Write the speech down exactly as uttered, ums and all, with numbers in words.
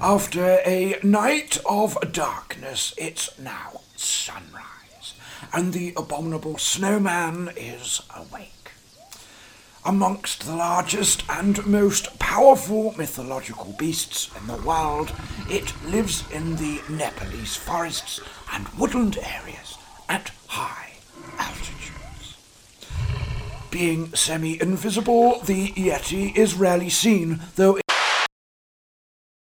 After a night of darkness, it's now sunrise, and the abominable snowman is awake. Amongst the largest and most powerful mythological beasts in the world, it lives in the Nepalese forests and woodland areas at high altitudes. Being semi-invisible, the Yeti is rarely seen, though